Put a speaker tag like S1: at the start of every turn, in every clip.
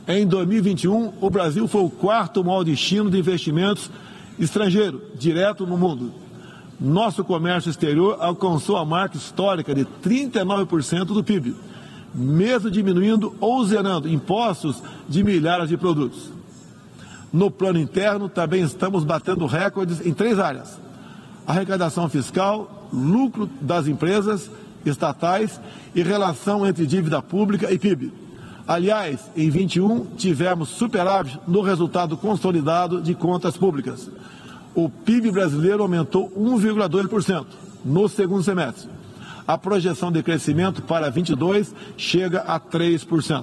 S1: Em 2021, o Brasil foi o quarto maior destino de investimentos estrangeiro direto no mundo. Nosso comércio exterior alcançou a marca histórica de 39% do PIB, mesmo diminuindo ou zerando impostos de milhares de produtos. No plano interno, também estamos batendo recordes em 3 áreas: arrecadação fiscal, lucro das empresas estatais e relação entre dívida pública e PIB. Aliás, em 21 tivemos superávit no resultado consolidado de contas públicas. O PIB brasileiro aumentou 1,2% no segundo semestre. A projeção de crescimento para 22 chega a 3%.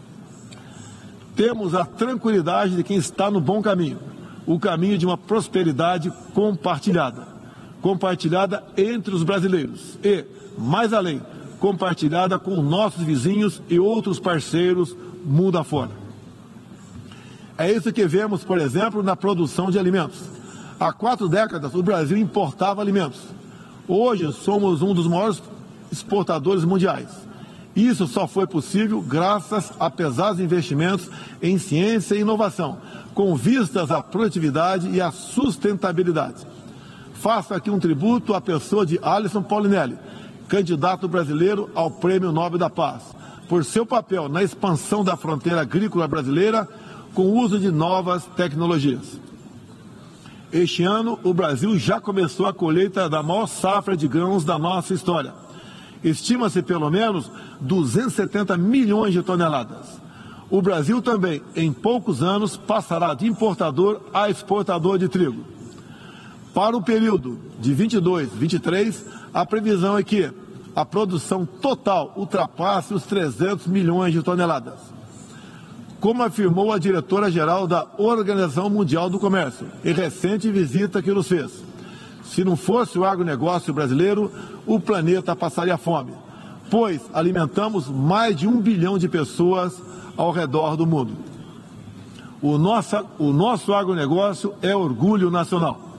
S1: Temos a tranquilidade de quem está no bom caminho, o caminho de uma prosperidade compartilhada. Compartilhada entre os brasileiros e, mais além, compartilhada com nossos vizinhos e outros parceiros mundo afora. É isso que vemos, por exemplo, na produção de alimentos. Há 4 décadas, o Brasil importava alimentos. Hoje, somos um dos maiores exportadores mundiais. Isso só foi possível graças a pesados investimentos em ciência e inovação, com vistas à produtividade e à sustentabilidade. Faço aqui um tributo à pessoa de Alisson Paulinelli, candidato brasileiro ao Prêmio Nobel da Paz, por seu papel na expansão da fronteira agrícola brasileira com o uso de novas tecnologias. Este ano, o Brasil já começou a colheita da maior safra de grãos da nossa história. Estima-se pelo menos 270 milhões de toneladas. O Brasil também, em poucos anos, passará de importador a exportador de trigo. Para o período de 22-23, a previsão é que a produção total ultrapasse os 300 milhões de toneladas. Como afirmou a diretora-geral da Organização Mundial do Comércio, em recente visita que nos fez, se não fosse o agronegócio brasileiro, o planeta passaria fome, pois alimentamos mais de 1 bilhão de pessoas ao redor do mundo. O nosso agronegócio é orgulho nacional.